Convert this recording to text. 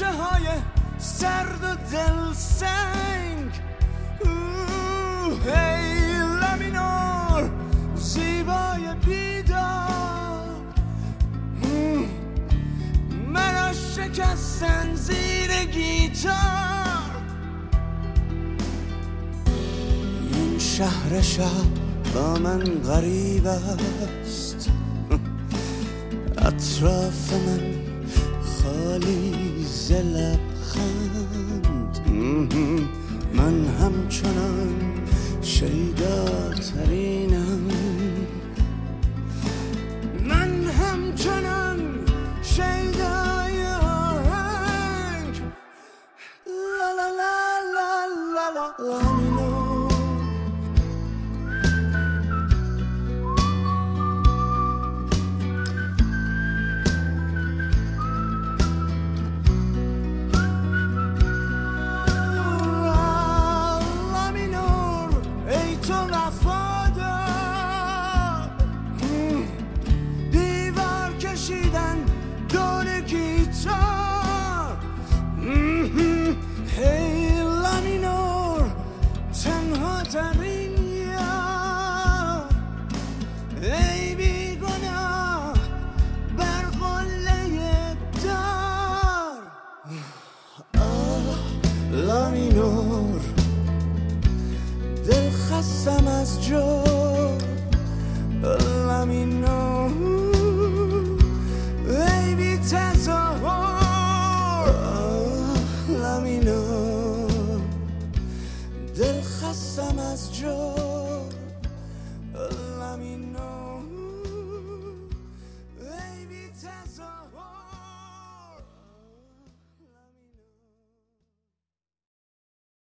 شیشه های سرد و دلسنگ. هی لامینور زیبای بیدار، مرا شکستن زیر گیتار. این شهر شب با من غریب است، اطراف من خالی ز لبخند. من همچنان شیداترینم، من همچنان شیدای آهنگ. لا لا لا لا لا لا لا. ای بیگناه بر قله دار. لامینور دل خستم از جور. لامینور ای بی تظاهر. لامینور دل خستم از جور.